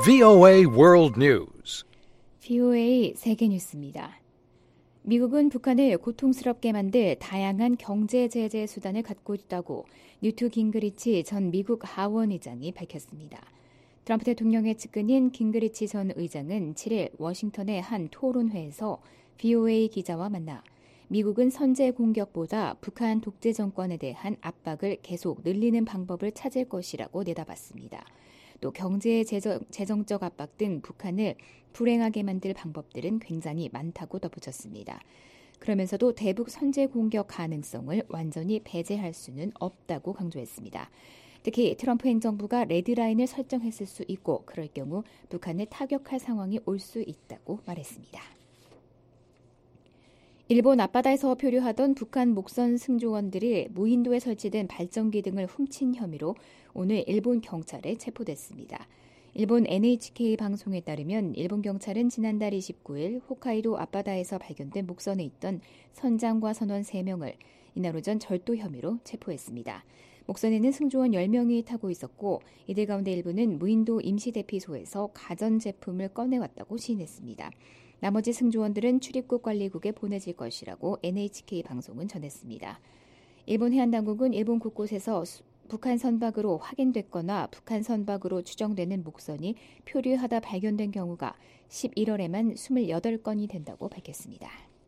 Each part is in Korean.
VOA World News. VOA 세계뉴스입니다. 미국은 북한을 고통스럽게 만들 다양한 경제 제재 수단을 갖고 있다고 뉴트 깅그리치 전 미국 하원의장이 밝혔습니다. 트럼프 대통령의 측근인 깅그리치 전 의장은 7일 워싱턴의 한 토론회에서 VOA 기자와 만나 미국은 선제 공격보다 북한 독재 정권에 대한 압박을 계속 늘리는 방법을 찾을 것이라고 내다봤습니다. 또 경제 재정적 압박 등 북한을 불행하게 만들 방법들은 굉장히 많다고 덧붙였습니다. 그러면서도 대북 선제 공격 가능성을 완전히 배제할 수는 없다고 강조했습니다. 특히 트럼프 행정부가 레드라인을 설정했을 수 있고 그럴 경우 북한을 타격할 상황이 올 수 있다고 말했습니다. 일본 앞바다에서 표류하던 북한 목선 승조원들이 무인도에 설치된 발전기 등을 훔친 혐의로 오늘 일본 경찰에 체포됐습니다. 일본 NHK 방송에 따르면 일본 경찰은 지난달 29일 홋카이도 앞바다에서 발견된 목선에 있던 선장과 선원 3명을 이날 오전 절도 혐의로 체포했습니다. 목선에는 승조원 10명이 타고 있었고 이들 가운데 일부는 무인도 임시대피소에서 가전제품을 꺼내왔다고 시인했습니다. 나머지 승조원들은 출입국 관리국에 보내질 것이라고 NHK 방송은 전했습니다. 일본 해안당국은 일본 곳곳에서 북한 선박으로 확인됐거나 북한 선박으로 추정되는 목선이 표류하다 발견된 경우가 11월에만 28건이 된다고 밝혔습니다.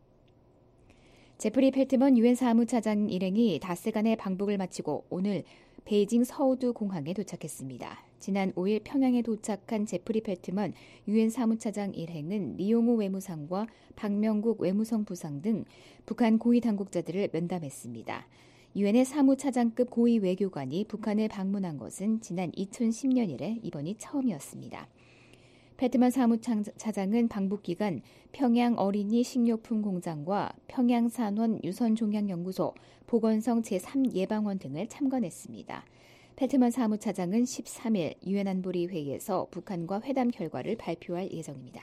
제프리 펠트먼 유엔 사무차장 일행이 닷새간의 방북을 마치고 오늘 베이징 서우두 공항에 도착했습니다. 지난 5일 평양에 도착한 제프리 펠트먼 유엔 사무차장 일행은 리용호 외무상과 박명국 외무성 부상 등 북한 고위 당국자들을 면담했습니다. 유엔의 사무차장급 고위 외교관이 북한을 방문한 것은 지난 2010년 이래 이번이 처음이었습니다. 펠트먼 사무차장은 방북 기간 평양 어린이 식료품 공장과 평양 산원 유선종양연구소, 보건성 제3예방원 등을 참관했습니다. 펠트먼 사무차장은 13일 유엔 안보리 회의에서 북한과 회담 결과를 발표할 예정입니다.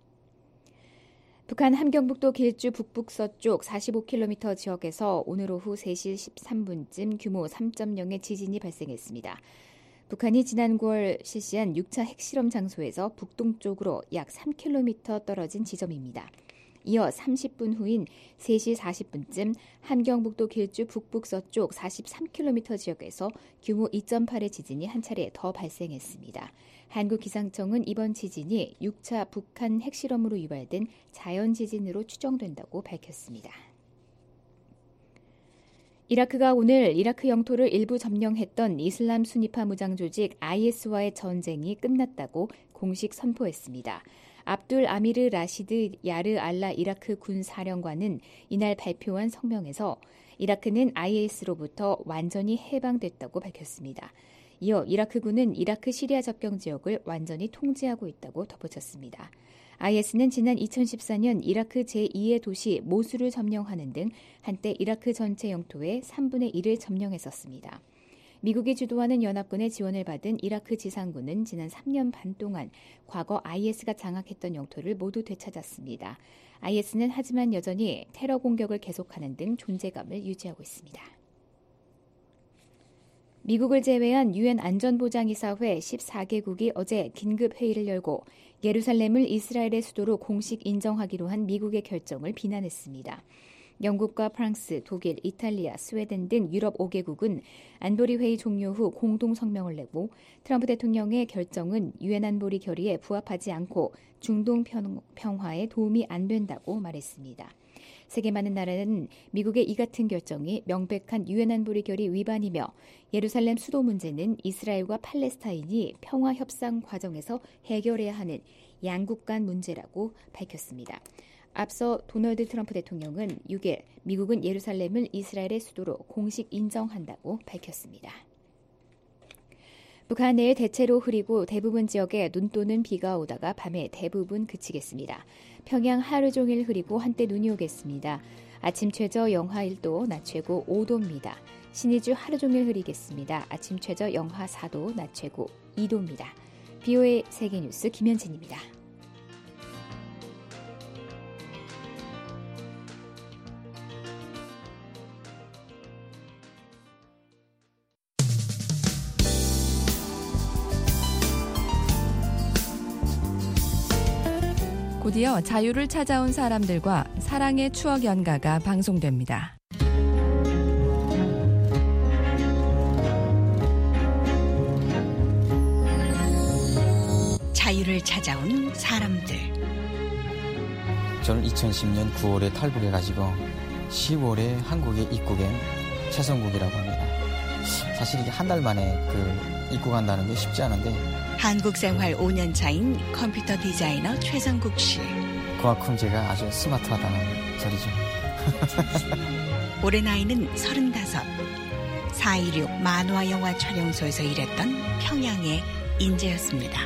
북한 함경북도 길주 북북서쪽 45km 지역에서 오늘 오후 3시 13분쯤 규모 3.0의 지진이 발생했습니다. 북한이 지난 9월 실시한 6차 핵실험 장소에서 북동쪽으로 약 3km 떨어진 지점입니다. 이어 30분 후인 3시 40분쯤 함경북도 길주 북북서쪽 43km 지역에서 규모 2.8의 지진이 한 차례 더 발생했습니다. 한국기상청은 이번 지진이 6차 북한 핵실험으로 유발된 자연지진으로 추정된다고 밝혔습니다. 이라크가 오늘 이라크 영토를 일부 점령했던 이슬람 순위파 무장 조직 IS와의 전쟁이 끝났다고 공식 선포했습니다. 압둘 아미르 라시드 야르 알라 이라크 군 사령관은 이날 발표한 성명에서 이라크는 IS로부터 완전히 해방됐다고 밝혔습니다. 이어 이라크군은 이라크 시리아 접경 지역을 완전히 통제하고 있다고 덧붙였습니다. IS는 지난 2014년 이라크 제2의 도시 모술을 점령하는 등 한때 이라크 전체 영토의 3분의 1을 점령했었습니다. 미국이 주도하는 연합군의 지원을 받은 이라크 지상군은 지난 3년 반 동안 과거 IS가 장악했던 영토를 모두 되찾았습니다. IS는 하지만 여전히 테러 공격을 계속하는 등 존재감을 유지하고 있습니다. 미국을 제외한 유엔 안전보장이사회 14개국이 어제 긴급 회의를 열고 예루살렘을 이스라엘의 수도로 공식 인정하기로 한 미국의 결정을 비난했습니다. 영국과 프랑스, 독일, 이탈리아, 스웨덴 등 유럽 5개국은 안보리 회의 종료 후 공동 성명을 내고 트럼프 대통령의 결정은 유엔 안보리 결의에 부합하지 않고 중동 평화에 도움이 안 된다고 말했습니다. 세계 많은 나라는 미국의 이 같은 결정이 명백한 유엔 안보리 결의 위반이며 예루살렘 수도 문제는 이스라엘과 팔레스타인이 평화 협상 과정에서 해결해야 하는 양국 간 문제라고 밝혔습니다. 앞서 도널드 트럼프 대통령은 6일 미국은 예루살렘을 이스라엘의 수도로 공식 인정한다고 밝혔습니다. 북한 내일 대체로 흐리고 대부분 지역에 눈 또는 비가 오다가 밤에 대부분 그치겠습니다. 평양 하루 종일 흐리고 한때 눈이 오겠습니다. 아침 최저 영하 1도, 낮 최고 5도입니다. 신의주 하루 종일 흐리겠습니다. 아침 최저 영하 4도, 낮 최고 2도입니다. VOA 세계뉴스 김현진입니다. 드디어 자유를 찾아온 사람들과 사랑의 추억 연가가 방송됩니다. 자유를 찾아온 사람들. 저는 2010년 9월에 탈북해가지고 10월에 한국에 입국한 최성국이라고 합니다. 사실 이게 한 달 만에 입국한다는 게 쉽지 않은데 한국 생활 5년 차인 컴퓨터 디자이너 최성국 씨. 그만큼 제가 아주 스마트하다는 소리죠. 올해 나이는 35. 4.16 만화 영화 촬영소에서 일했던 평양의 인재였습니다.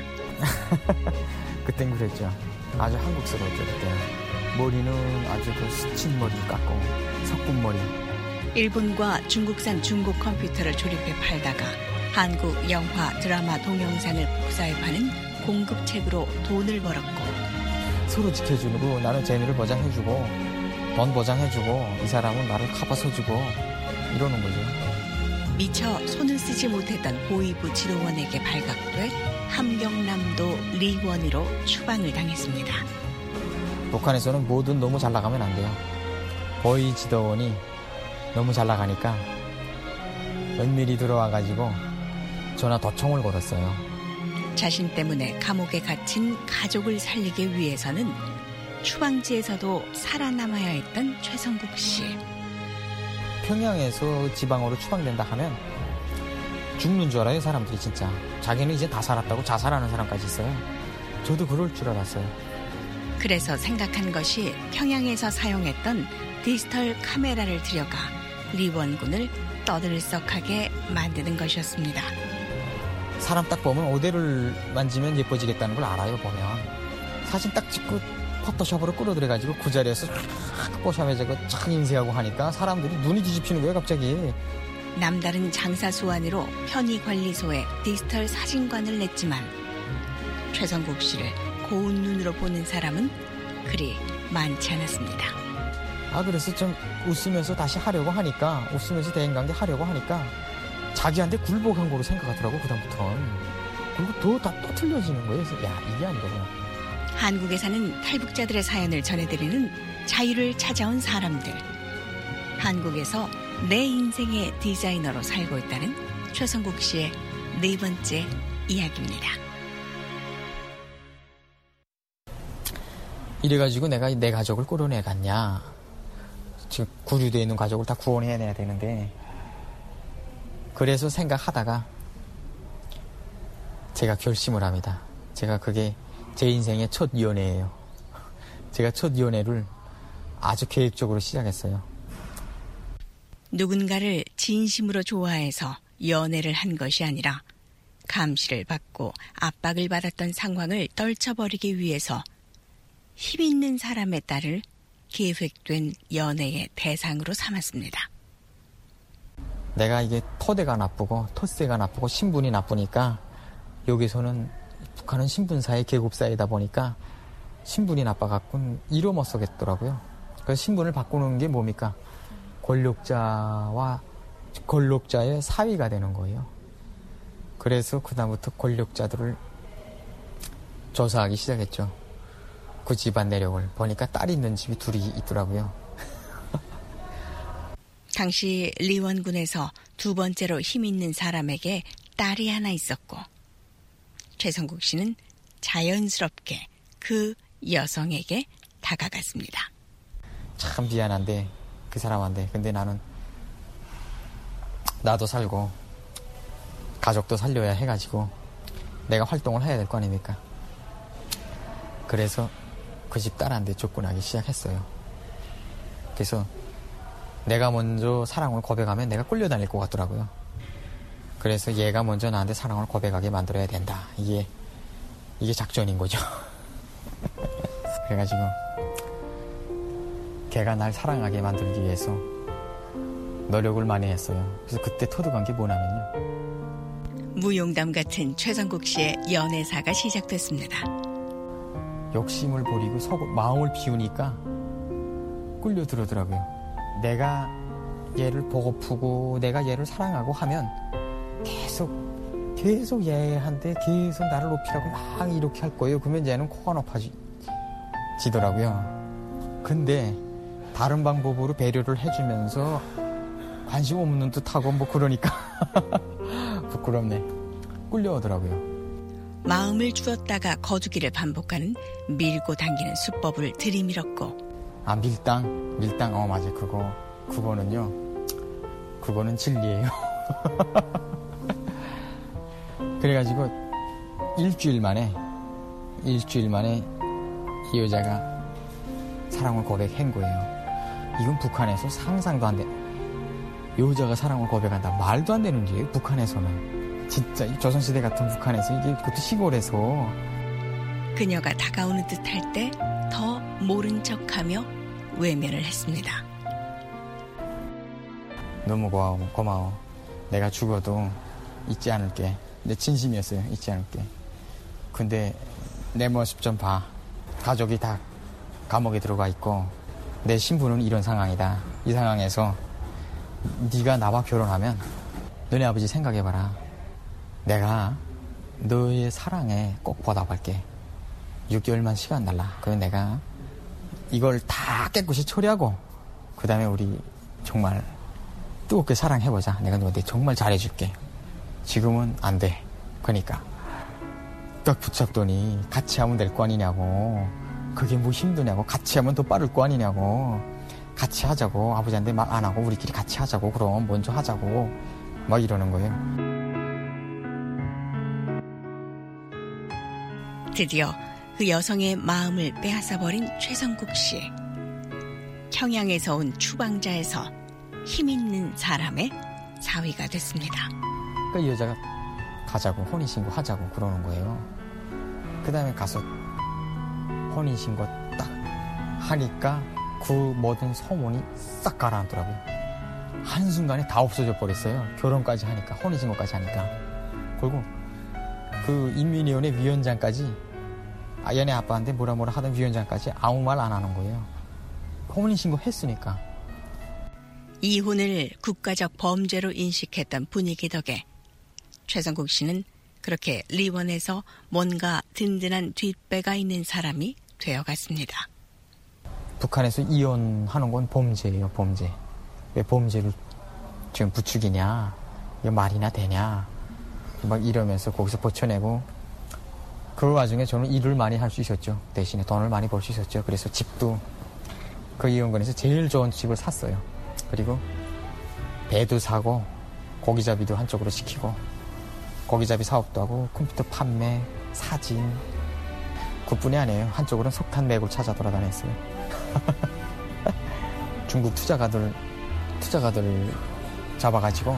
그땐 그랬죠. 아주 한국스러웠죠. 그때는 머리는 아주 스친 머리 깎고 석군머리. 일본과 중국산 중고 컴퓨터를 조립해 팔다가 한국 영화, 드라마, 동영상을 복사해 파는 공급책으로 돈을 벌었고, 서로 지켜주고 나는 재미를 보장해주고 돈 보장해주고 이 사람은 나를 커버서주고 이러는 거죠. 미처 손을 쓰지 못했던 보위부 지도원에게 발각돼 함경남도 리원으로 추방을 당했습니다. 북한에서는 뭐든 너무 잘 나가면 안 돼요. 보위 지도원이 너무 잘 나가니까 은밀히 들어와가지고 전화 도청을 걸었어요. 자신 때문에 감옥에 갇힌 가족을 살리기 위해서는 추방지에서도 살아남아야 했던 최성국 씨. 평양에서 지방으로 추방된다 하면 죽는 줄 알아요, 사람들이 진짜. 자기는 이제 다 살았다고 자살하는 사람까지 있어요. 저도 그럴 줄 알았어요. 그래서 생각한 것이 평양에서 사용했던 디지털 카메라를 들여가 리원군을 떠들썩하게 만드는 것이었습니다. 사람 딱 보면 오대를 만지면 예뻐지겠다는 걸 알아요, 보면. 사진 딱 찍고 포토샵으로 끌어들여가지고 그 자리에서 포샵해서 착 인쇄하고 하니까 사람들이 눈이 뒤집히는 거예요, 갑자기. 남다른 장사수 안으로 편의관리소에 디지털 사진관을 냈지만 최성국 씨를 고운 눈으로 보는 사람은 그리 많지 않았습니다. 그래서 좀 웃으면서 다시 하려고 하니까, 웃으면서 대인관계 하려고 하니까 자기한테 굴복한 거로 생각하더라고, 그다음부터는. 그리고 또 틀려지는 거예요. 그래서 야, 이게 아니더라고요. 한국에 사는 탈북자들의 사연을 전해드리는 자유를 찾아온 사람들. 한국에서 내 인생의 디자이너로 살고 있다는 최성국 씨의 네 번째 이야기입니다. 이래가지고 내가 내 가족을 끌어내갔냐. 지금 구류되어 있는 가족을 다 구원해내야 되는데, 그래서 생각하다가 제가 결심을 합니다. 제가 그게 제 인생의 첫 연애예요. 제가 첫 연애를 아주 계획적으로 시작했어요. 누군가를 진심으로 좋아해서 연애를 한 것이 아니라 감시를 받고 압박을 받았던 상황을 떨쳐버리기 위해서 힘 있는 사람의 딸을 계획된 연애의 대상으로 삼았습니다. 내가 이게 토대가 나쁘고 토세가 나쁘고 신분이 나쁘니까, 여기서는 북한은 신분사회 계급사회다 보니까 신분이 나빠갖고는 이로 못 쓰겠더라고요. 그래서 신분을 바꾸는 게 뭡니까? 권력자와 권력자의 사위가 되는 거예요. 그래서 그다음부터 권력자들을 조사하기 시작했죠. 그 집안 내력을 보니까 딸이 있는 집이 둘이 있더라고요. 당시 리원군에서 두 번째로 힘 있는 사람에게 딸이 하나 있었고, 최성국 씨는 자연스럽게 그 여성에게 다가갔습니다. 참 미안한데, 그 사람한테. 근데 나는 나도 살고 가족도 살려야 해가지고 내가 활동을 해야 될 거 아닙니까? 그래서 그 집 딸한테 접근하기 시작했어요. 그래서 내가 먼저 사랑을 고백하면 내가 끌려다닐 것 같더라고요. 그래서 얘가 먼저 나한테 사랑을 고백하게 만들어야 된다. 이게 작전인 거죠. 그래가지고 걔가 날 사랑하게 만들기 위해서 노력을 많이 했어요. 그래서 그때 터득한 게 뭐냐면요. 무용담 같은 최성국 씨의 연애사가 시작됐습니다. 욕심을 부리고 마음을 비우니까 끌려들더라고요. 내가 얘를 보고프고 내가 얘를 사랑하고 하면 계속 얘한테 계속 나를 높이라고 막 이렇게 할 거예요. 그러면 얘는 코가 높아지. 지더라고요. 근데 다른 방법으로 배려를 해주면서 관심 없는 듯하고 뭐 그러니까 부끄럽네. 끌려오더라고요. 마음을 주었다가 거두기를 반복하는 밀고 당기는 수법을 들이밀었고 아, 밀당 맞아. 그거는 진리예요. 그래가지고 일주일 만에 이 여자가 사랑을 고백한 거예요. 이건 북한에서 상상도 안 돼. 여자가 사랑을 고백한다. 말도 안 되는 일이에요. 북한에서는. 진짜 이 조선시대 같은 북한에서 이게 그것도 시골에서. 그녀가 다가오는 듯할 때 더 모른 척하며 외면을 했습니다. 너무 고마워. 내가 죽어도 잊지 않을게. 내 진심이었어요. 잊지 않을게. 근데 내 모습 좀 봐. 가족이 다 감옥에 들어가 있고 내 신부는 이런 상황이다. 이 상황에서 네가 나와 결혼하면 너네 아버지 생각해봐라. 내가 너의 사랑에 꼭 보답할게. 6개월만 시간 달라. 그럼 내가 이걸 다 깨끗이 처리하고 그 다음에 우리 정말 뜨겁게 사랑해보자. 내가 너한테 정말 잘해줄게. 지금은 안 돼. 그러니까 딱 붙잡더니 같이 하면 될 거 아니냐고. 그게 뭐 힘드냐고. 같이 하면 더 빠를 거 아니냐고. 같이 하자고. 아버지한테 말 안 하고 우리끼리 같이 하자고. 그럼 먼저 하자고. 막 이러는 거예요. 드디어 그 여성의 마음을 빼앗아버린 최성국 씨. 평양에서 온 추방자에서 힘있는 사람의 사위가 됐습니다. 그 여자가 가자고 혼인신고 하자고 그러는 거예요. 그 다음에 가서 혼인신고 딱 하니까 그 모든 소문이 싹 가라앉더라고요. 한순간에 다 없어져 버렸어요. 결혼까지 하니까, 혼인신고까지 하니까. 그리고 그 인민위원회 위원장까지 연애 아빠한테 뭐라 하던 위원장까지 아무 말 안 하는 거예요. 혼인신고 했으니까. 이혼을 국가적 범죄로 인식했던 분위기 덕에 최성국 씨는 그렇게 리원에서 뭔가 든든한 뒷배가 있는 사람이 되어갔습니다. 북한에서 이혼하는 건 범죄예요, 범죄. 왜 범죄를 지금 부추기냐, 이게 말이나 되냐, 막 이러면서 거기서 버텨내고, 그 와중에 저는 일을 많이 할 수 있었죠. 대신에 돈을 많이 벌 수 있었죠. 그래서 집도 그 이혼권에서 제일 좋은 집을 샀어요. 그리고 배도 사고 고기잡이도 한쪽으로 시키고 고기잡이 사업도 하고 컴퓨터 판매, 사진 그뿐이 아니에요. 한쪽으로는 석탄 매고 찾아 돌아다녔어요. 중국 투자가들 잡아가지고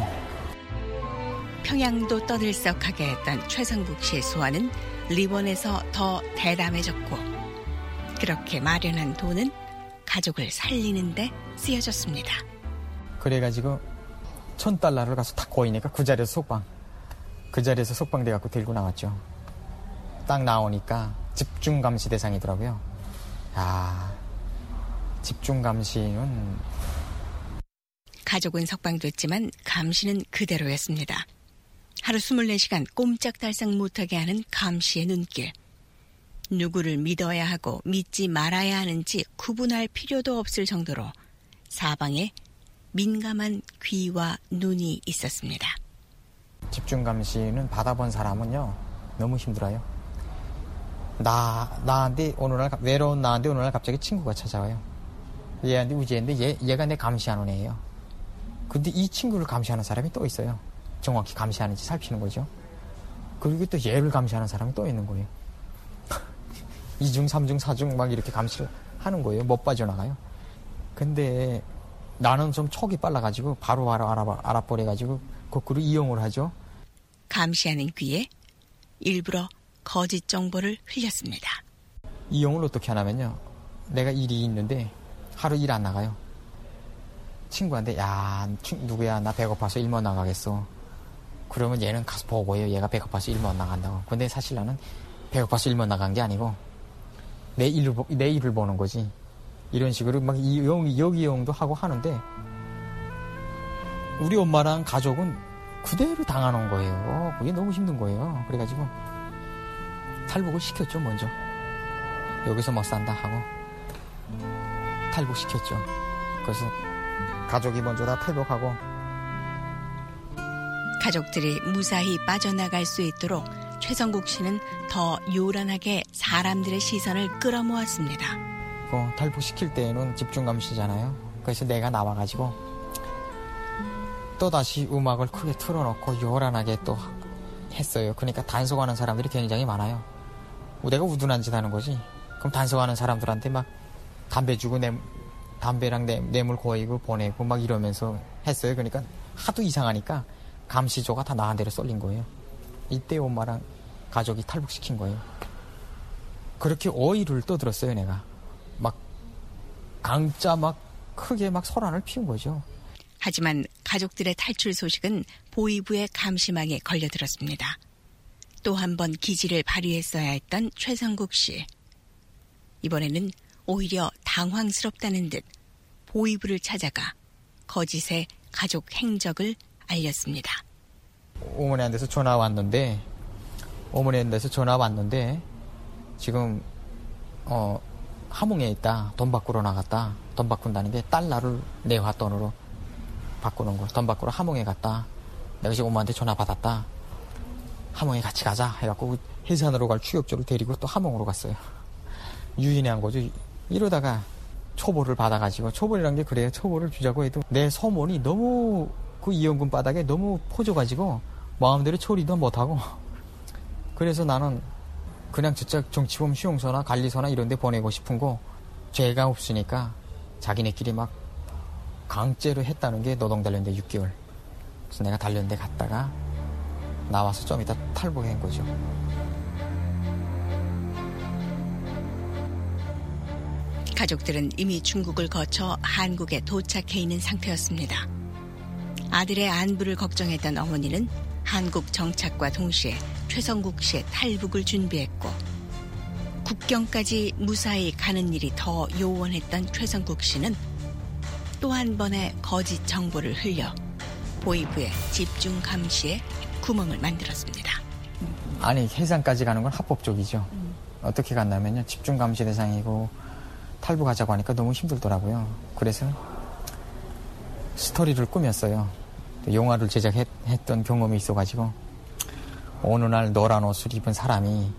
평양도 떠들썩하게 했던 최성국 씨의 소원은 리원에서 더 대담해졌고 그렇게 마련한 돈은 가족을 살리는 데 쓰여졌습니다. 그래가지고 $1,000를 가서 딱 고이니까 그 자리에서 속방돼 갖고 들고 나왔죠. 딱 나오니까 집중감시 대상이더라고요. 아, 집중감시는 가족은 석방됐지만 감시는 그대로였습니다. 하루 24시간 꼼짝달싹 못하게 하는 감시의 눈길. 누구를 믿어야 하고 믿지 말아야 하는지 구분할 필요도 없을 정도로 사방에 민감한 귀와 눈이 있었습니다. 집중감시는 받아본 사람은요 너무 힘들어요. 나한테 어느 날 외로운 나한테 어느 날 갑자기 친구가 찾아와요. 얘한테 우지인데 얘가 내 감시하는 애예요. 근데 이 친구를 감시하는 사람이 또 있어요. 정확히 감시하는지 살피는 거죠. 그리고 또 얘를 감시하는 사람이 또 있는 거예요. 2중, 3중, 4중 막 이렇게 감시를 하는 거예요. 못 빠져나가요. 근데 나는 좀 촉이 빨라가지고 바로 알아버려가지고 거꾸로 이용을 하죠. 감시하는 귀에 일부러 거짓 정보를 흘렸습니다. 이용을 어떻게 하냐면요. 내가 일이 있는데 하루 일 안 나가요. 친구한테 야 누구야 나 배고파서 일 못 나가겠어. 그러면 얘는 가서 보고요. 얘가 배고파서 일 못 나간다고. 근데 사실 나는 배고파서 일 못 나간 게 아니고 내 일을 보는 거지. 이런 식으로 막 여기용도 하고 하는데 우리 엄마랑 가족은 그대로 당하는 거예요. 그게 너무 힘든 거예요. 그래가지고 탈북을 시켰죠 먼저. 여기서 못 산다 하고 탈북시켰죠. 그래서 가족이 먼저 다 탈북하고 가족들이 무사히 빠져나갈 수 있도록 최성국 씨는 더 요란하게 사람들의 시선을 끌어모았습니다. 탈북시킬 때에는 집중감시잖아요. 그래서 내가 나와가지고 또다시 음악을 크게 틀어놓고 요란하게 또 했어요. 그러니까 단속하는 사람들이 굉장히 많아요. 내가 우둔한 짓 하는 거지. 그럼 단속하는 사람들한테 막 담배 주고 담배랑 뇌물 고이고 보내고 막 이러면서 했어요. 그러니까 하도 이상하니까 감시조가 다 나한테로 쏠린 거예요. 이때 엄마랑 가족이 탈북시킨 거예요. 그렇게 어이를 떠들었어요. 내가 막 강짜 막 크게 막 소란을 피운 거죠. 하지만 가족들의 탈출 소식은 보위부의 감시망에 걸려들었습니다. 또 한 번 기지를 발휘했어야 했던 최성국 씨. 이번에는 오히려 당황스럽다는 듯 보위부를 찾아가 거짓의 가족 행적을 알렸습니다. 어머니한테서 전화 왔는데 지금 함흥에 있다. 돈 바꾸러 나갔다. 돈 바꾼다는 게 달러를 내화 돈으로 바꾸는 거. 돈 바꾸러 함흥에 갔다. 내가 지금 엄마한테 전화 받았다. 함흥에 같이 가자 해갖고 해산으로 갈 추격조를 데리고 또 함흥으로 갔어요. 유인한 거죠. 이러다가 초보를 받아가지고, 초보이란 게 그래요. 초보를 주자고 해도 내 서문이 너무 그 이연금 바닥에 너무 퍼져가지고 마음대로 처리도 못하고, 그래서 나는 그냥 진짜 정치범 수용소나 관리소나 이런 데 보내고 싶은 거, 죄가 없으니까 자기네끼리 막 강제로 했다는 게 노동단련대 6개월. 그래서 내가 단련대 갔다가 나와서 좀 이따 탈북한 거죠. 가족들은 이미 중국을 거쳐 한국에 도착해 있는 상태였습니다. 아들의 안부를 걱정했던 어머니는 한국 정착과 동시에 최성국 씨의 탈북을 준비했고, 국경까지 무사히 가는 일이 더 요원했던 최성국 씨는 또 한 번의 거짓 정보를 흘려 보위부의 집중 감시에 구멍을 만들었습니다. 아니, 해상까지 가는 건 합법적이죠. 어떻게 갔냐면요, 집중 감시 대상이고 탈북하자고 하니까 너무 힘들더라고요. 그래서 스토리를 꾸몄어요. 영화를 제작했던 경험이 있어가지고, 어느 날 노란 옷을 입은 사람이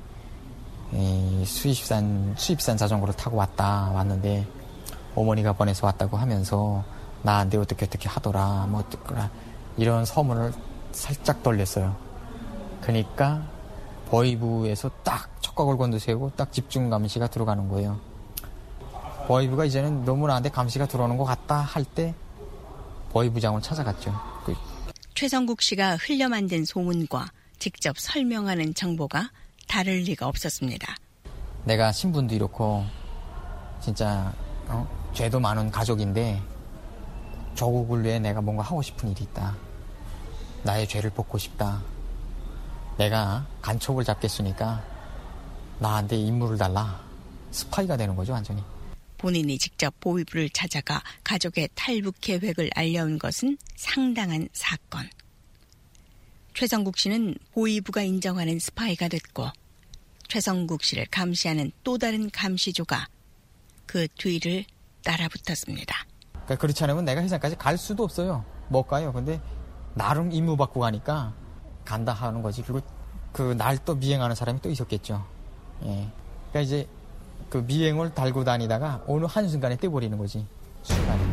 수입산 자전거를 타고 왔는데 어머니가 보내서 왔다고 하면서 나한테 어떻게 하더라, 뭐 어떡하라, 이런 소문을 살짝 돌렸어요. 그러니까 보위부에서 딱 촉각을 곤두세우고 딱 집중 감시가 들어가는 거예요. 보위부가 이제는 너무 나한테 감시가 들어오는 것 같다 할 때 보위부장을 찾아갔죠. 최성국 씨가 흘려 만든 소문과 직접 설명하는 정보가 다를 리가 없었습니다. 내가 신분도 이렇고 진짜 죄도 많은 가족인데 조국을 위해 내가 뭔가 하고 싶은 일이 있다. 나의 죄를 벗고 싶다. 내가 간첩을 잡겠으니까 나한테 임무를 달라. 스파이가 되는 거죠, 완전히. 본인이 직접 보위부를 찾아가 가족의 탈북 계획을 알려온 것은 상당한 사건. 최성국 씨는 보위부가 인정하는 스파이가 됐고, 최성국 씨를 감시하는 또 다른 감시조가 그 뒤를 따라붙었습니다. 그러니까 그렇지 않으면 내가 해상까지 갈 수도 없어요. 못 가요. 근데 나름 임무 받고 가니까 간다 하는 거지. 그리고 그 날 또 미행하는 사람이 또 있었겠죠. 예. 그러니까 이제 그 미행을 달고 다니다가 어느 한순간에 떼버리는 거지. 순간에.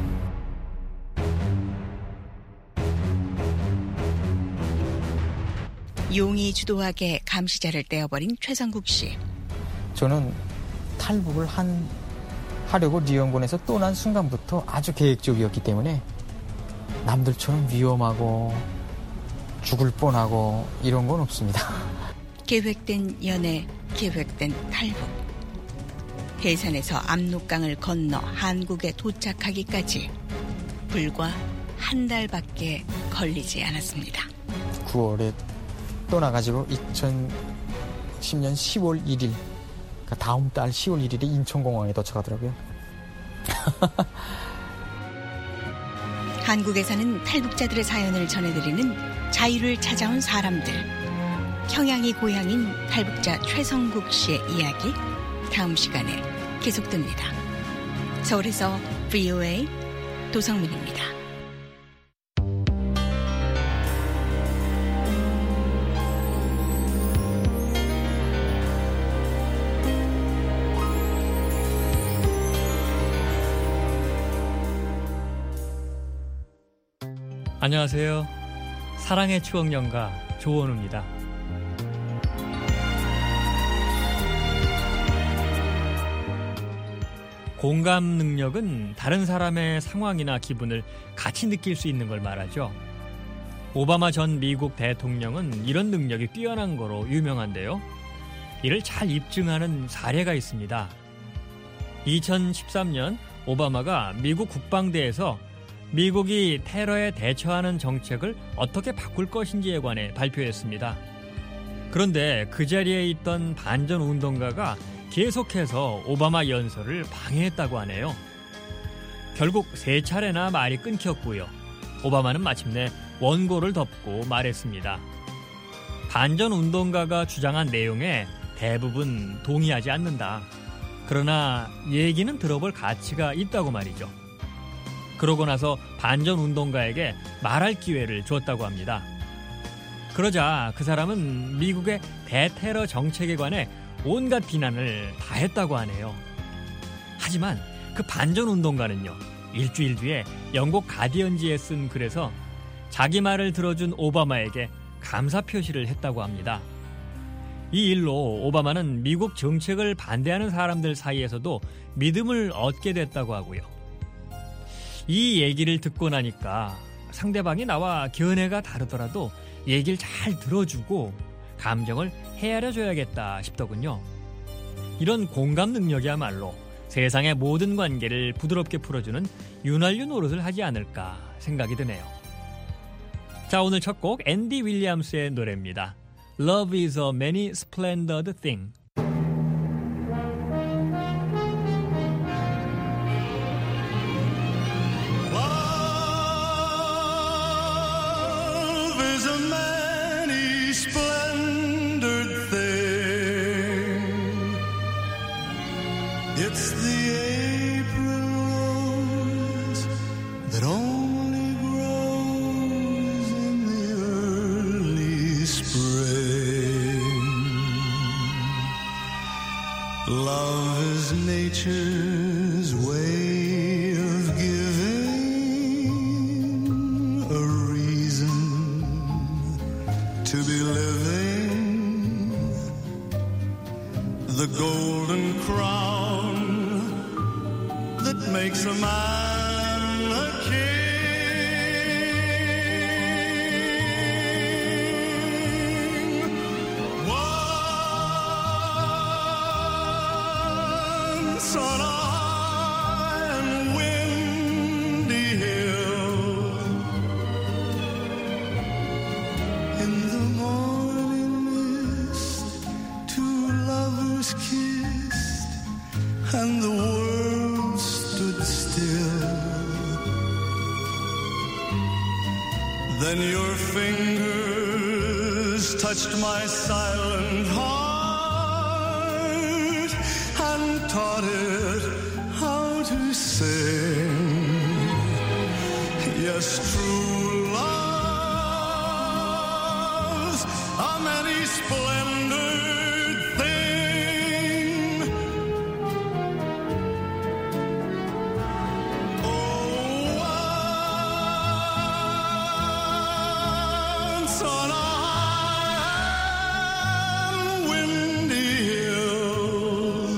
용이 주도하게 감시자를 떼어버린 최성국 씨. 저는 탈북을 하려고 리연군에서 떠난 순간부터 아주 계획적이었기 때문에 남들처럼 위험하고 죽을 뻔하고 이런 건 없습니다. 계획된 연애, 계획된 탈북. 해산에서 압록강을 건너 한국에 도착하기까지 불과 한 달밖에 걸리지 않았습니다. 9월에 떠나가지고 2010년 10월 1일, 그러니까 다음 달 10월 1일에 인천공항에 도착하더라고요. 한국에서는 탈북자들의 사연을 전해드리는 자유를 찾아온 사람들. 평양이 고향인 탈북자 최성국 씨의 이야기 다음 시간에 계속됩니다. 서울에서 VOA 도성민입니다. 안녕하세요. 사랑의 추억 연가 조원우입니다. 공감 능력은 다른 사람의 상황이나 기분을 같이 느낄 수 있는 걸 말하죠. 오바마 전 미국 대통령은 이런 능력이 뛰어난 거로 유명한데요. 이를 잘 입증하는 사례가 있습니다. 2013년 오바마가 미국 국방대에서 미국이 테러에 대처하는 정책을 어떻게 바꿀 것인지에 관해 발표했습니다. 그런데 그 자리에 있던 반전 운동가가 계속해서 오바마 연설을 방해했다고 하네요. 결국 3차례나 말이 끊겼고요. 오바마는 마침내 원고를 덮고 말했습니다. 반전 운동가가 주장한 내용에 대부분 동의하지 않는다. 그러나 얘기는 들어볼 가치가 있다고 말이죠. 그러고 나서 반전 운동가에게 말할 기회를 줬다고 합니다. 그러자 그 사람은 미국의 대테러 정책에 관해 온갖 비난을 다 했다고 하네요. 하지만 그 반전 운동가는요, 일주일 뒤에 영국 가디언지에 쓴 글에서 자기 말을 들어준 오바마에게 감사 표시를 했다고 합니다. 이 일로 오바마는 미국 정책을 반대하는 사람들 사이에서도 믿음을 얻게 됐다고 하고요. 이 얘기를 듣고 나니까 상대방이 나와 견해가 다르더라도 얘기를 잘 들어주고 감정을 헤아려줘야겠다 싶더군요. 이런 공감 능력이야말로 세상의 모든 관계를 부드럽게 풀어주는 윤활유 노릇을 하지 않을까 생각이 드네요. 자, 오늘 첫 곡 앤디 윌리엄스의 노래입니다. Love is a many splendid thing. It's the April rose that only grows in the early spring. Love is nature's way of giving a reason to be living. The golden crown that makes a man a king. Once on a high and windy hill, in the morning mist, two lovers kissed, and the world stood still. Then your fingers touched my silent heart and taught it how to sing. Yes, true love's a many splendid thing. Once on a high and windy hill,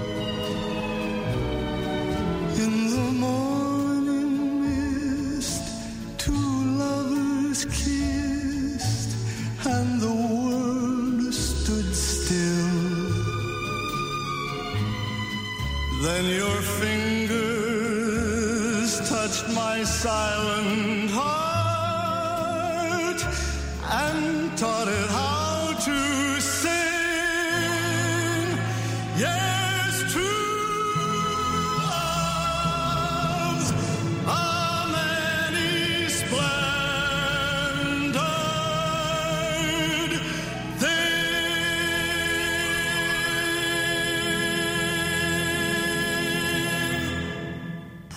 in the morning mist, two lovers kissed, and the world stood still. Then your fingers touched my silent heart and taught it how to sing. Yes, true love's a many splendid thing.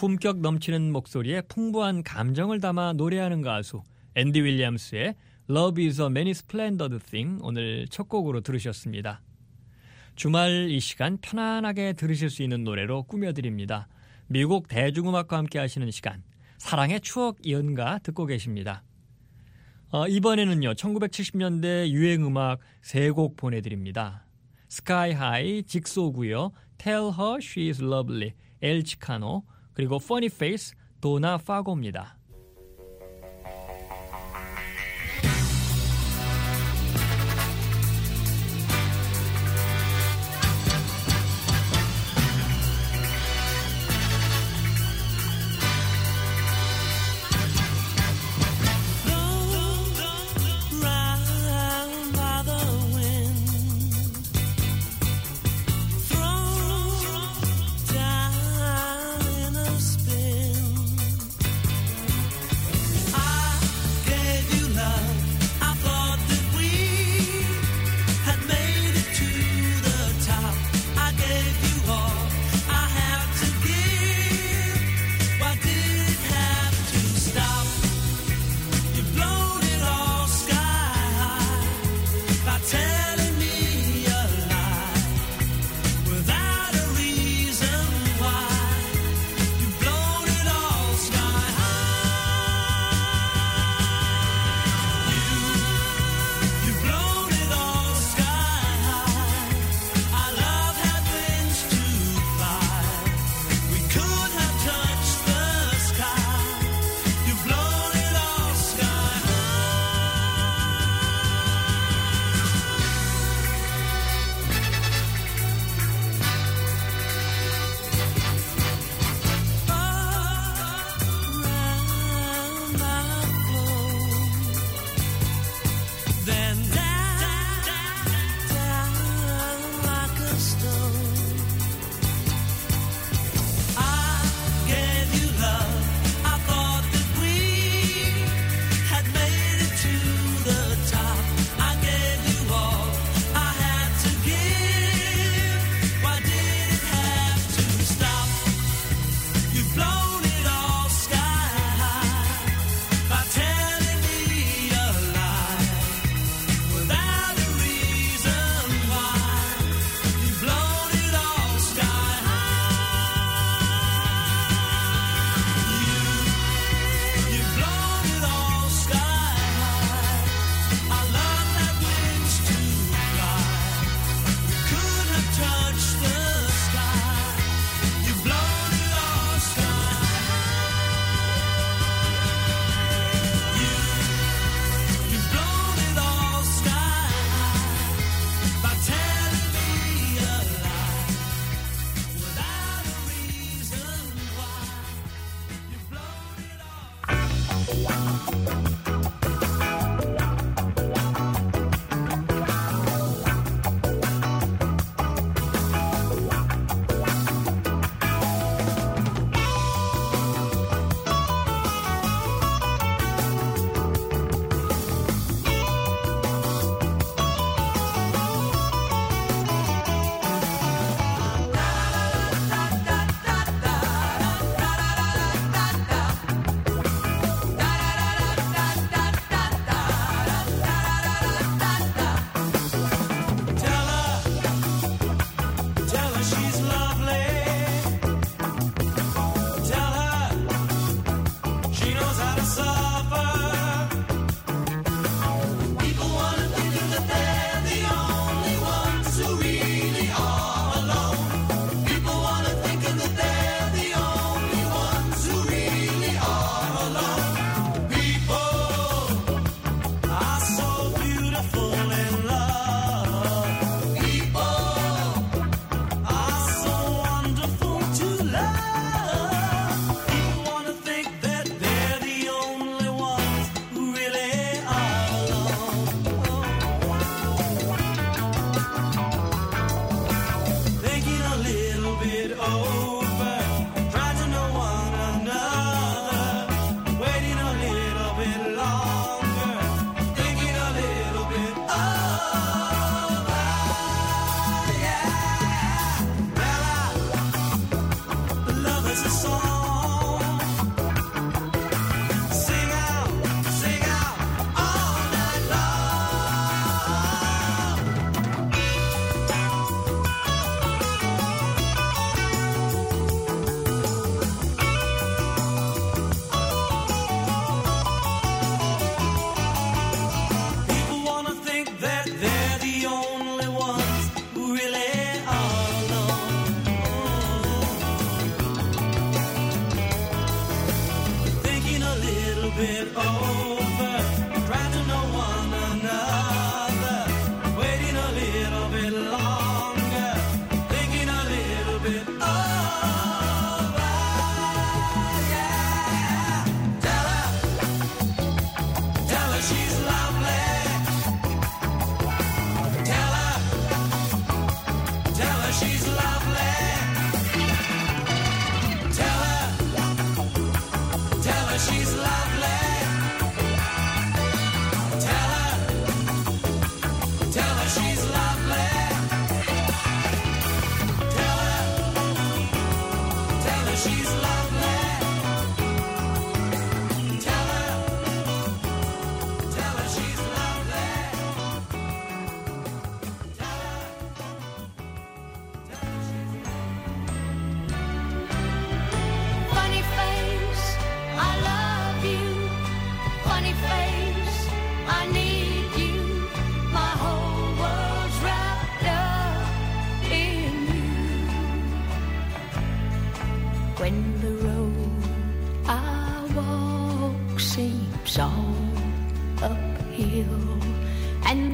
품격 넘치는 목소리에 풍부한 감정을 담아 노래하는 가수 앤디 윌리엄스의 Love is a many splendid thing 오늘 첫 곡으로 들으셨습니다. 주말 이 시간 편안하게 들으실 수 있는 노래로 꾸며드립니다. 미국 대중음악과 함께 하시는 시간 사랑의 추억 연가 듣고 계십니다. 이번에는요 1970년대 유행음악 3곡 보내드립니다. Sky High, 직소고요. Tell Her She's Lovely, 엘 치카노, 그리고 Funny Face, 도나 파고입니다.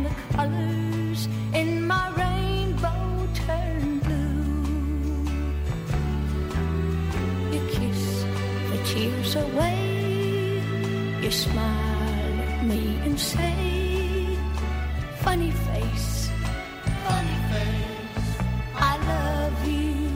the colors in my rainbow turn blue. You kiss the tears away, you smile at me and say, funny face, I love you.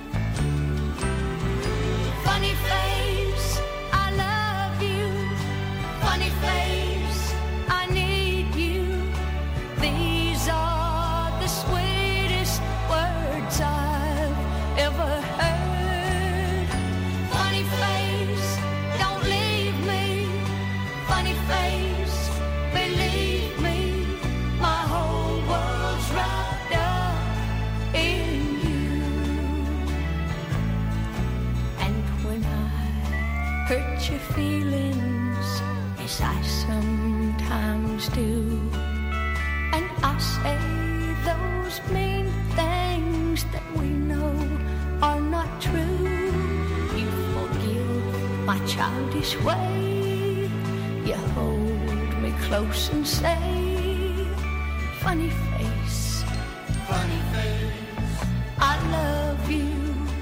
Funny face, I love you. Funny face, I need you. These are the sweetest words I've ever heard. Funny face, don't leave me. Funny face, believe me. My whole world's wrapped up in you. And when I hurt your feelings, as I sometimes do, and I say those mean things that we know are not true, you forgive my childish way. You hold me close and say, funny face, I love you.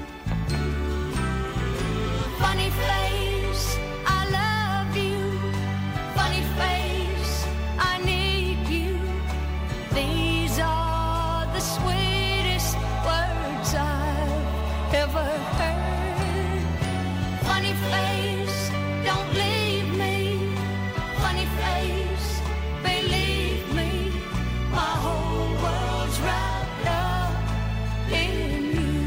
Funny face, I love you. Funny face, I need you. These are the sweetest words I've ever heard. Funny face, don't leave me. Funny face, believe me. My whole world's wrapped up in you.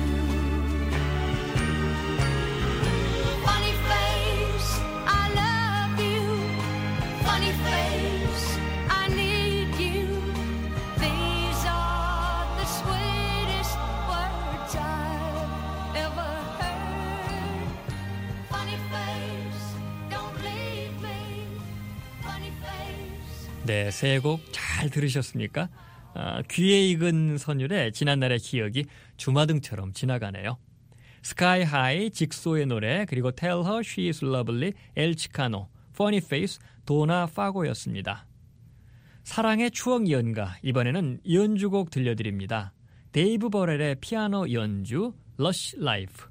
Funny face, I love you. Funny face, I need you. These are the sweetest words I've ever heard. Funny face, don't leave me. Funny face. 네, 세 곡 잘 들으셨습니까? 귀에 익은 선율에 지난날의 기억이 주마등처럼 지나가네요. 스카이 하이, 직소의 노래, 그리고 Tell Her She is Lovely, 엘 치카노, Funny Face, 도나 파고였습니다. 사랑의 추억 연가, 이번에는 연주곡 들려드립니다. 데이브 버렐의 피아노 연주, Lush Life.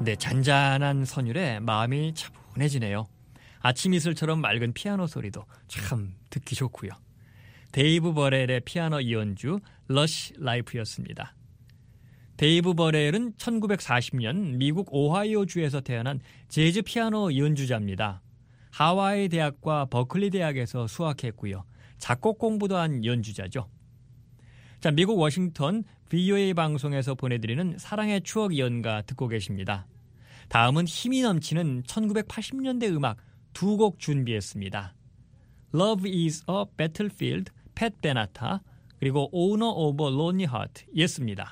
근데 잔잔한 선율에 마음이 차분해지네요. 아침 이슬처럼 맑은 피아노 소리도 참 듣기 좋고요. 데이브 버렐의 피아노 연주 러시 라이프였습니다. 데이브 버렐은 1940년 미국 오하이오주에서 태어난 재즈 피아노 연주자입니다. 하와이 대학과 버클리 대학에서 수학했고요. 작곡 공부도 한 연주자죠. 자, 미국 워싱턴 VOA 방송에서 보내드리는 사랑의 추억 연가 듣고 계십니다. 다음은 힘이 넘치는 1980년대 음악 두 곡 준비했습니다. Love is a Battlefield, 팻 베나타, 그리고 Owner of a Lonely Heart 였습니다.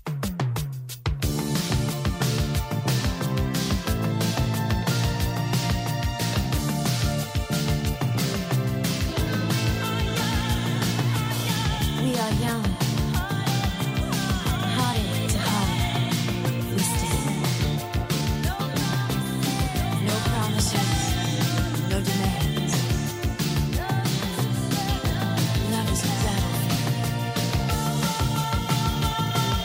We are young, hearted to heart, we stand. No promises, no demands. Love is a battlefield.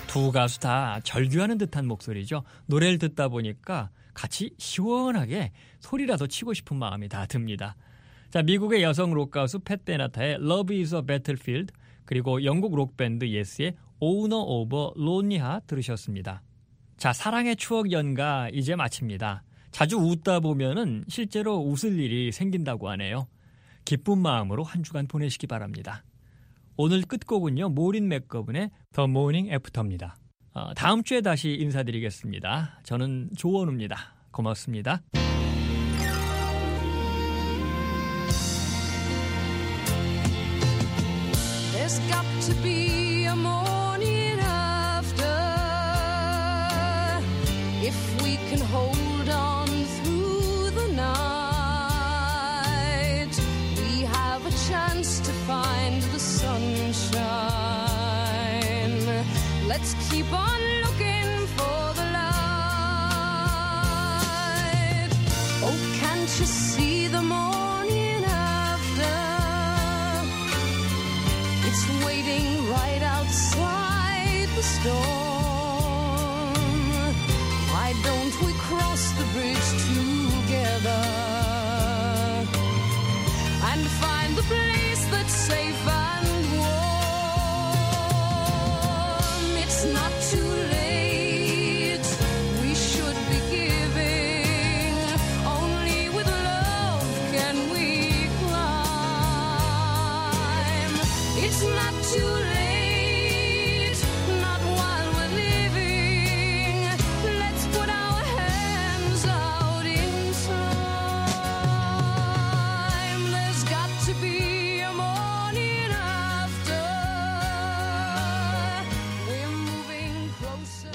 두 가수 다 절규하는 듯한 목소리죠. 노래를 듣다 보니까 같이 시원하게 소리라도 치고 싶은 마음이 다 듭니다. 자, 미국의 여성 록 가수 팻 베나타의 Love is a Battlefield, 그리고 영국 록밴드 예스의 Owner of a Lonely Heart 들으셨습니다. 자, 사랑의 추억 연가 이제 마칩니다. 자주 웃다 보면은 실제로 웃을 일이 생긴다고 하네요. 기쁜 마음으로 한 주간 보내시기 바랍니다. 오늘 끝곡은요, 모린 맥거븐의 The Morning After입니다. 다음 주에 다시 인사드리겠습니다. 저는 조원우입니다. 고맙습니다. There's got to be a morning after. If we can hold on through the night, we have a chance to find the sunshine. Let's keep on looking for the light. Oh, can't you see the morning after? It's waiting right outside the storm. Why don't we cross the bridge together and find the place that's safe and warm? It's not too late. We should be giving. Only with love can we climb. It's not too late, not while we're living. Let's put our hands out in time. There's got to be a morning after. We're moving closer.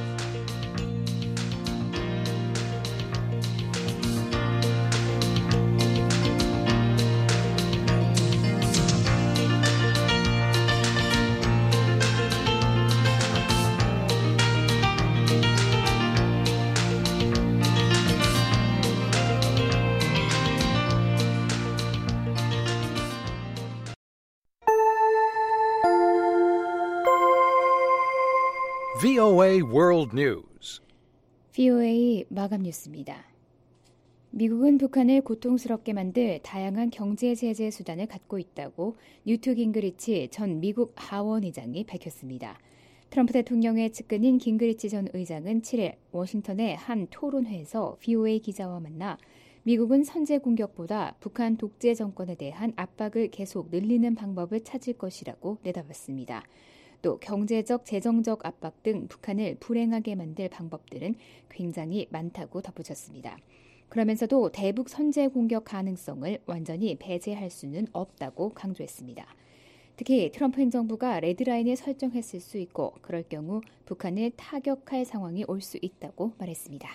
VOA World News. VOA 마감 뉴스입니다. 미국은 북한을 고통스럽게 만들 다양한 경제 제재 수단을 갖고 있다고 뉴트 깅그리치 전 미국 하원의장이 밝혔습니다. 트럼프 대통령의 측근인 깅그리치 전 의장은 7일 워싱턴의 한 토론회에서 VOA 기자와 만나 미국은 선제 공격보다 북한 독재 정권에 대한 압박을 계속 늘리는 방법을 찾을 것이라고 내다봤습니다. 또 경제적, 재정적 압박 등 북한을 불행하게 만들 방법들은 굉장히 많다고 덧붙였습니다. 그러면서도 대북 선제 공격 가능성을 완전히 배제할 수는 없다고 강조했습니다. 특히 트럼프 행정부가 레드라인을 설정했을 수 있고 그럴 경우 북한을 타격할 상황이 올 수 있다고 말했습니다.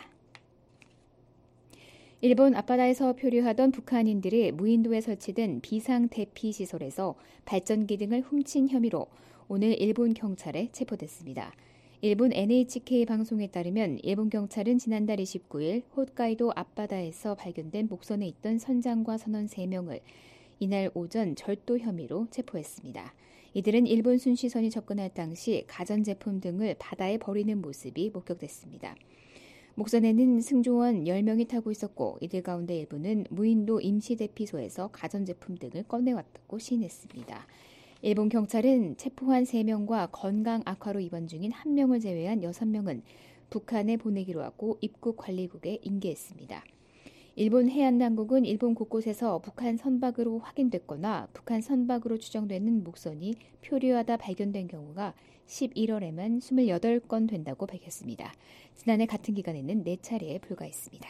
일본 앞바다에서 표류하던 북한인들이 무인도에 설치된 비상대피시설에서 발전기 등을 훔친 혐의로 오늘 일본 경찰에 체포됐습니다. 일본 NHK 방송에 따르면 일본 경찰은 지난달 29일 홋카이도 앞바다에서 발견된 목선에 있던 선장과 선원 3명을 이날 오전 절도 혐의로 체포했습니다. 이들은 일본 순시선이 접근할 당시 가전제품 등을 바다에 버리는 모습이 목격됐습니다. 목선에는 승조원 10명이 타고 있었고 이들 가운데 일부는 무인도 임시대피소에서 가전제품 등을 꺼내왔다고 시인했습니다. 일본 경찰은 체포한 3명과 건강 악화로 입원 중인 1명을 제외한 6명은 북한에 보내기로 하고 입국관리국에 인계했습니다. 일본 해안당국은 일본 곳곳에서 북한 선박으로 확인됐거나 북한 선박으로 추정되는 목선이 표류하다 발견된 경우가 11월에만 28건 된다고 밝혔습니다. 지난해 같은 기간에는 4차례에 불과했습니다.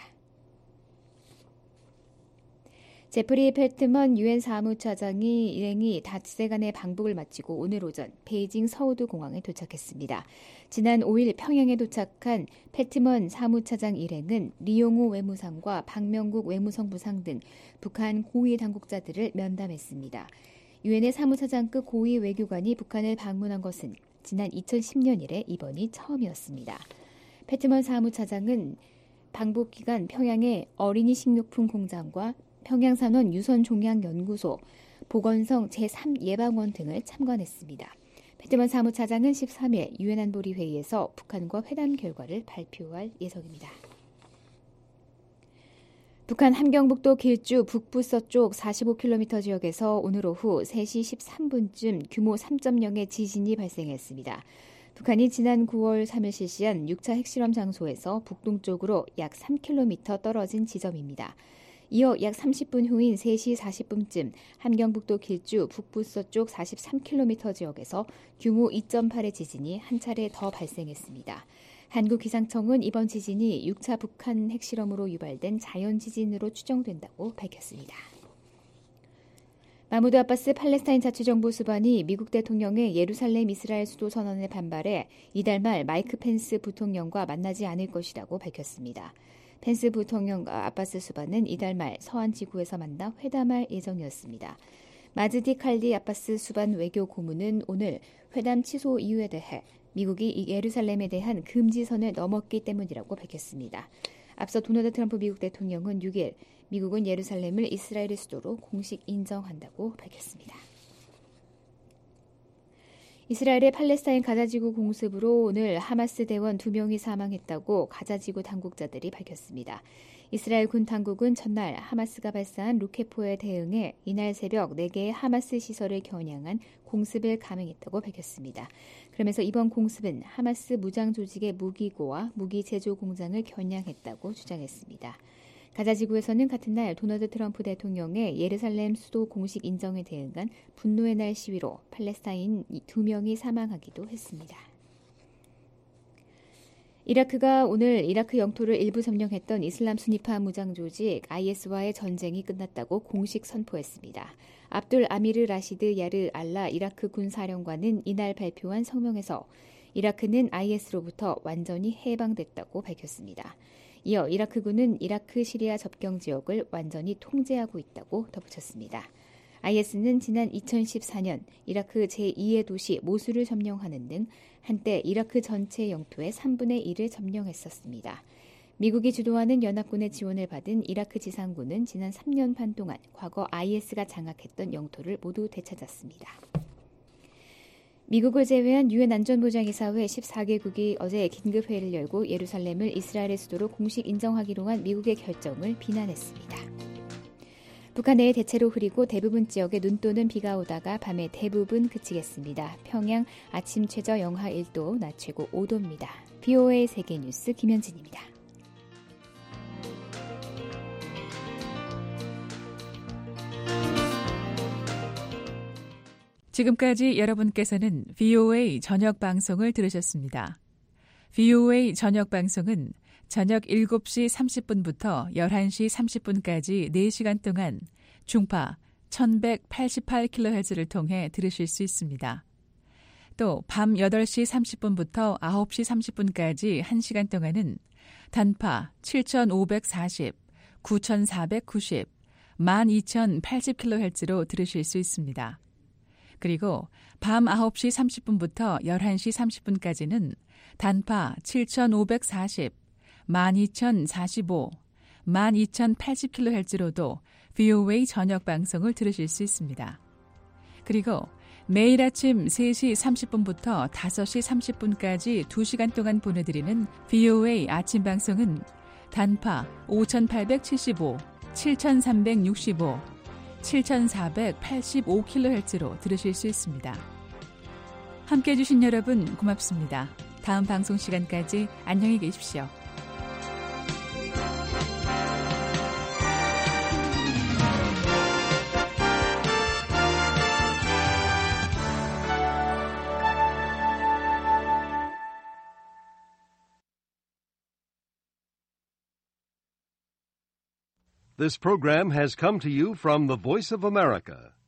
제프리 펠트먼 유엔 사무차장이 일행이 닷새간의 방북을 마치고 오늘 오전 베이징 서우두 공항에 도착했습니다. 지난 5일 평양에 도착한 펠트먼 사무차장 일행은 리용호 외무상과 박명국 외무성부상 등 북한 고위 당국자들을 면담했습니다. 유엔의 사무차장급 고위 외교관이 북한을 방문한 것은 지난 2010년 이래 이번이 처음이었습니다. 펠트먼 사무차장은 방북 기간 평양의 어린이 식료품 공장과 평양산원 유선종양연구소, 보건성 제3예방원 등을 참관했습니다. 패트먼 사무차장은 13일 유엔 안보리 회의에서 북한과 회담 결과를 발표할 예정입니다. 북한 함경북도 길주 북부 서쪽 45km 지역에서 오늘 오후 3시 13분쯤 규모 3.0의 지진이 발생했습니다. 북한이 지난 9월 3일 실시한 6차 핵실험 장소에서 북동쪽으로 약 3km 떨어진 지점입니다. 이어 약 30분 후인 3시 40분쯤 함경북도 길주 북부 서쪽 43km 지역에서 규모 2.8의 지진이 한 차례 더 발생했습니다. 한국기상청은 이번 지진이 6차 북한 핵실험으로 유발된 자연지진으로 추정된다고 밝혔습니다. 마무드 아바스 팔레스타인 자치정부 수반이 미국 대통령의 예루살렘 이스라엘 수도 선언에 반발해 이달 말 마이크 펜스 부통령과 만나지 않을 것이라고 밝혔습니다. 펜스 부통령과 아바스 수반은 이달 말 서한 지구에서 만나 회담할 예정이었습니다. 마즈디 칼디 아바스 수반 외교 고문은 오늘 회담 취소 이유에 대해 미국이 예루살렘에 대한 금지선을 넘었기 때문이라고 밝혔습니다. 앞서 도널드 트럼프 미국 대통령은 6일 미국은 예루살렘을 이스라엘의 수도로 공식 인정한다고 밝혔습니다. 이스라엘의 팔레스타인 가자지구 공습으로 오늘 하마스 대원 2명이 사망했다고 가자지구 당국자들이 밝혔습니다. 이스라엘 군 당국은 전날 하마스가 발사한 로켓포에 대응해 이날 새벽 4개의 하마스 시설을 겨냥한 공습을 감행했다고 밝혔습니다. 그러면서 이번 공습은 하마스 무장 조직의 무기고와 무기 제조 공장을 겨냥했다고 주장했습니다. 가자지구에서는 같은 날 도널드 트럼프 대통령의 예루살렘 수도 공식 인정에 대응한 분노의 날 시위로 팔레스타인 2명이 사망하기도 했습니다. 이라크가 오늘 이라크 영토를 일부 점령했던 이슬람 수니파 무장 조직 IS와의 전쟁이 끝났다고 공식 선포했습니다. 압둘 아미르 라시드 야르 알라 이라크 군사령관은 이날 발표한 성명에서 이라크는 IS로부터 완전히 해방됐다고 밝혔습니다. 이어 이라크군은 이라크 시리아 접경 지역을 완전히 통제하고 있다고 덧붙였습니다. IS는 지난 2014년 이라크 제2의 도시 모술을 점령하는 등 한때 이라크 전체 영토의 3분의 1을 점령했었습니다. 미국이 주도하는 연합군의 지원을 받은 이라크 지상군은 지난 3년 반 동안 과거 IS가 장악했던 영토를 모두 되찾았습니다. 미국을 제외한 유엔 안전보장이사회 14개국이 어제 긴급회의를 열고 예루살렘을 이스라엘의 수도로 공식 인정하기로 한 미국의 결정을 비난했습니다. 북한 내에 대체로 흐리고 대부분 지역에 눈 또는 비가 오다가 밤에 대부분 그치겠습니다. 평양 아침 최저 영하 1도, 낮 최고 5도입니다. VOA 세계뉴스 김현진입니다. 지금까지 여러분께서는 VOA 저녁 방송을 들으셨습니다. VOA 저녁 방송은 저녁 7시 30분부터 11시 30분까지 4시간 동안 중파 1188kHz를 통해 들으실 수 있습니다. 또 밤 8시 30분부터 9시 30분까지 1시간 동안은 단파 7540, 9490, 12080kHz로 들으실 수 있습니다. 그리고 밤 9시 30분부터 11시 30분까지는 단파 7540, 12045, 12080kHz로도 VOA 저녁 방송을 들으실 수 있습니다. 그리고 매일 아침 3시 30분부터 5시 30분까지 2시간 동안 보내드리는 VOA 아침 방송은 단파 5875, 7365, 7485kHz로 들으실 수 있습니다. 함께해 주신 여러분 고맙습니다. 다음 방송 시간까지 안녕히 계십시오. This program has come to you from the Voice of America,